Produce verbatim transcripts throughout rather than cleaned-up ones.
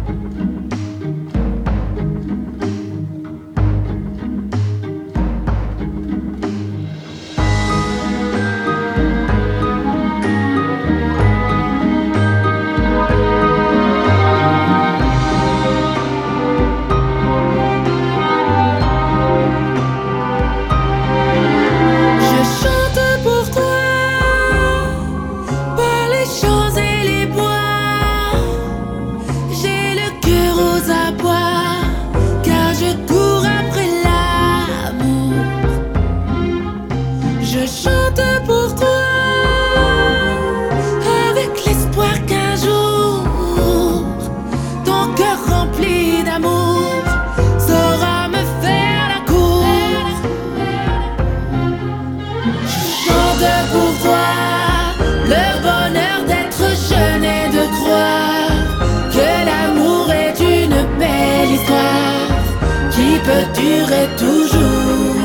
peut durer toujours.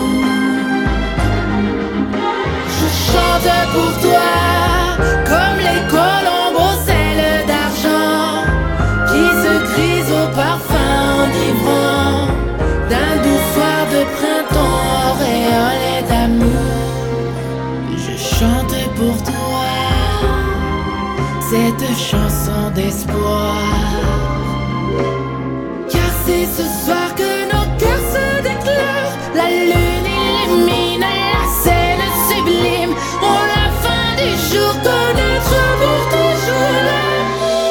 Je chante pour toi comme les colombes aux ailes d'argent qui se grisent au parfum enivrant d'un doux soir de printemps auréolé d'amour. Je chante pour toi cette chanson d'espoir, car c'est ce soir que nos cœurs se déclarent. La lune illumine la scène sublime. On la fin du jour connaître pour toujours l'amour.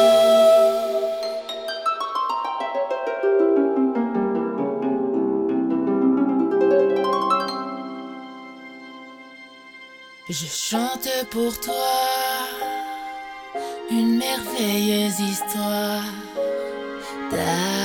Je chante pour toi une merveilleuse histoire d'amour.